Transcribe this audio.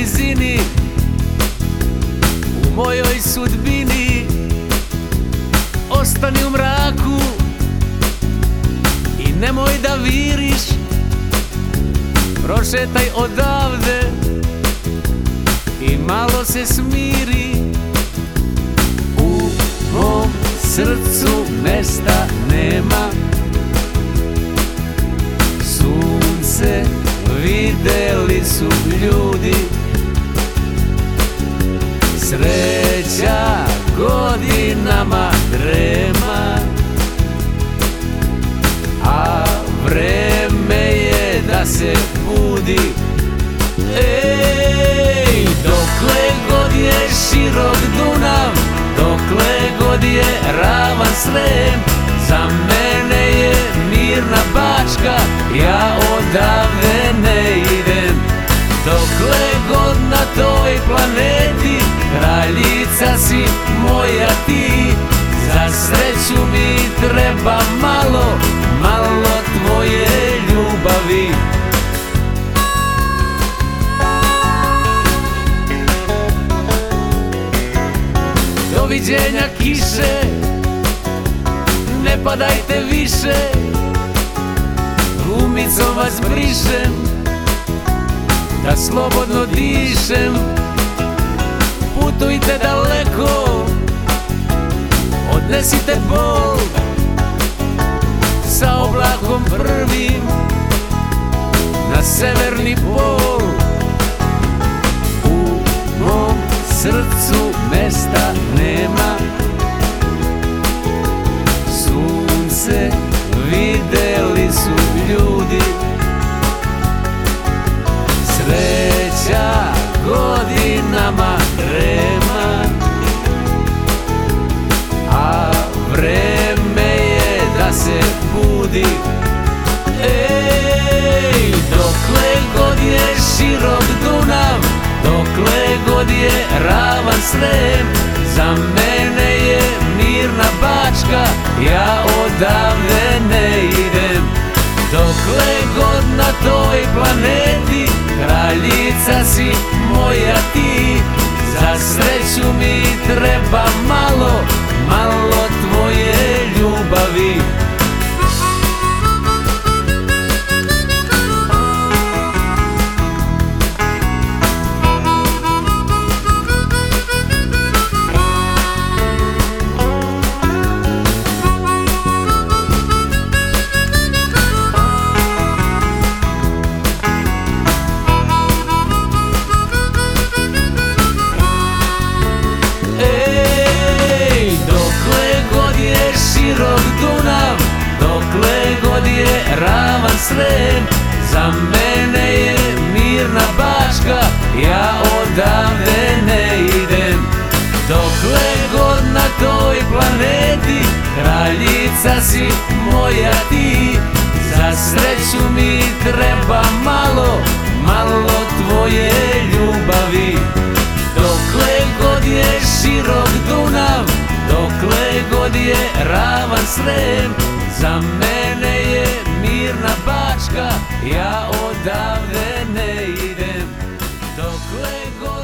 blizini, u mojoj sudbini. Ostani u mraku i nemoj da viriš, prošetaj odavde i malo se smiri. U mom srcu mesta nema, sunce videli su ljudi, sreća godinama drema, a vreme je da se budi. Ej, dokle god je širok Dunav, dokle god je ravan Srem, za mene je mirna Bačka, ja odavde ne idem. Dokle god na toj planeti, kraljica si moja ti, za sreću mi treba malo, malo tvoje ljubavi. Doviđenja kiše, ne padajte više, gumicom vas brišem, da slobodno dišem. Putujte daleko, odnesite bol, sa oblakom prvim na severni pol. U mom srcu mesta nema, sunce videli su ljudi, sreća godinama drema, a vreme je da se budi. Ej, dokle god je širok Dunav, dokle god je ravan Srem, za mene je mirna Bačka, ja odavde ne idem. Dokle god na toj planeti, kraljica si moja ti, za sreću mi treba malo, malo tvoje ljubavi. Širok Dunav, dokle god je ravan Srem, za mene je mirna Bačka, ja odavde ne idem. Dokle god na toj planeti, kraljica si moja ti, za sreću mi treba malo, malo tvoje ljubavi. Dokle god je širok Dunav, dokle god je ravan Srem, za mene je mirna Bačka, ja odavde ne idem. Dokle god